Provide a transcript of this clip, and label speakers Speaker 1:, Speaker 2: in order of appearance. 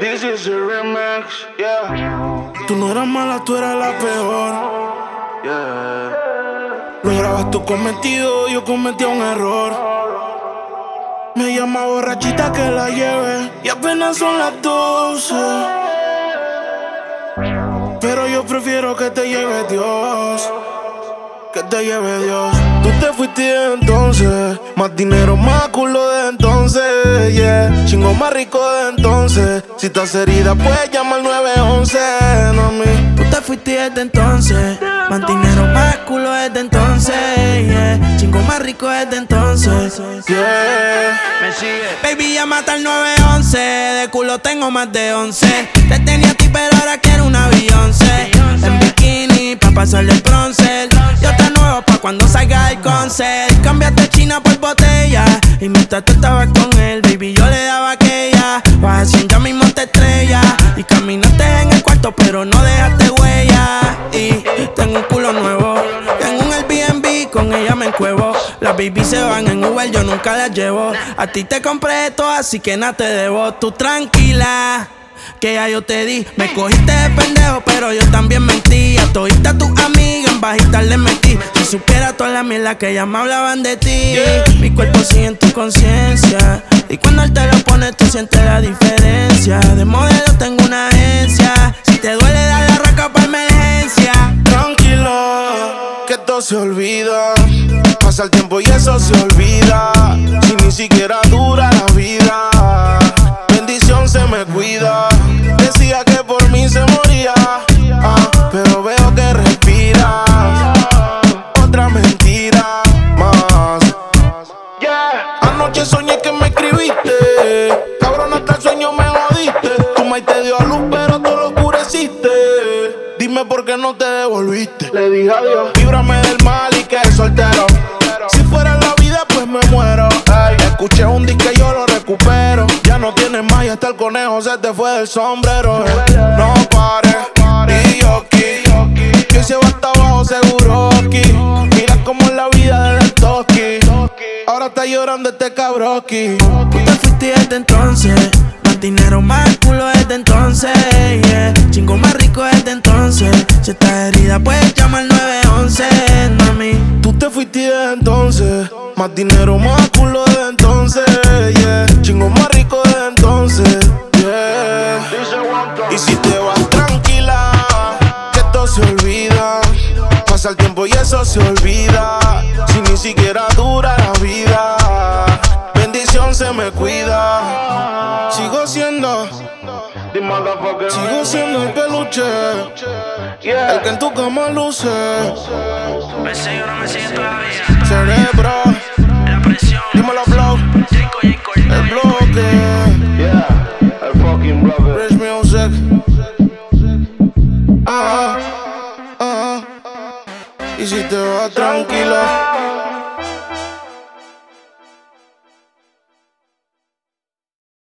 Speaker 1: This is a remix, yeah.
Speaker 2: Tú no eras mala, tú eras la peor.
Speaker 1: Yeah.
Speaker 2: Lo grabas tú cometido, yo cometí un error. Me llama borrachita que la lleve y apenas son las 12. Pero yo prefiero que te lleve Dios. Que te lleve Dios. Tú te fuiste de entonces. Más dinero, más culo de entonces, yeah. Chingo más rico de entonces. Si estás herida, puedes llamar al 911, no a mí. Tú te fuiste desde entonces. Más dinero, más culo desde entonces, yeah. Chingo más rico desde entonces, yeah.
Speaker 1: Me sigue.
Speaker 2: Baby, llámate al 911. De culo tengo más de 11. Te tenía a ti, pero ahora quiero una Beyoncé. En bikini, pa' pasarle el bronce. Yo te nuevo pa' cuando salga el concert. Cambiaste China por botella. Y mientras tú estabas con él, baby, yo le daba aquella. Vas haciendo ya mismo te estrella. Y caminaste en el cuarto, pero no dejaste huella. Y tengo un culo nuevo. Tengo un Airbnb, con ella me encuevo. Las baby se van en Uber, yo nunca las llevo. A ti te compré esto, así que nada te debo. Tú tranquila, que ya yo te di. Me cogiste de pendejo, pero yo también mentí. A todita tus amigas en bajita le metí. Si supiera toda la mierda que ya me hablaban de ti, yeah. Mi cuerpo sigue en tu conciencia. Y cuando él te lo pone, tú sientes la diferencia. De modelo tengo una agencia. Si te duele, dale la raca pa' emergencia. Tranquilo, que todo se olvida. Pasa el tiempo y eso se olvida. Si ni siquiera dura la vida. Bendición se me cuida. Decía que por mí se moría, pero veo que respiras. Otra mentira más, yeah. Anoche soñé que me escribiste. Cabrón, hasta el sueño me jodiste. Tu maíz te dio a luz, pero tú lo oscureciste. Dime por qué no te devolviste.
Speaker 1: Le dije adiós.
Speaker 2: Líbrame del mal y que soltero. Si fuera la vida, pues me muero. Ay, escuché un disco y yo lo recupero. Ya no tienes más y hasta el conejo se te fue del sombrero. No pares, y yo aquí. Que se va hasta abajo seguro aquí. Mira cómo es la vida desde el toki. Ahora está llorando este cabroki. Tú te fuiste desde entonces. Más dinero, más culo desde entonces, yeah. Chingo más rico desde entonces. Si estás herida, puedes llamar al 911, mami. Tú te fuiste desde entonces. Más dinero, más culo desde entonces, yeah. Chingo más rico desde entonces, yeah. Y si te vas tranquila, que todo se olvida. Pasa el tiempo y eso se olvida. Si ni siquiera dura la vida, bendición se me cuida. Sigo siendo el peluche, yeah. El que en tu cama luce.
Speaker 3: Me sigue o no me sigue todavía.
Speaker 2: Cerebro,
Speaker 3: La presión.
Speaker 2: dímelo flow. El bloque,
Speaker 1: Yeah, el fucking brother.
Speaker 2: Rich Music. Y si te vas tranquilo.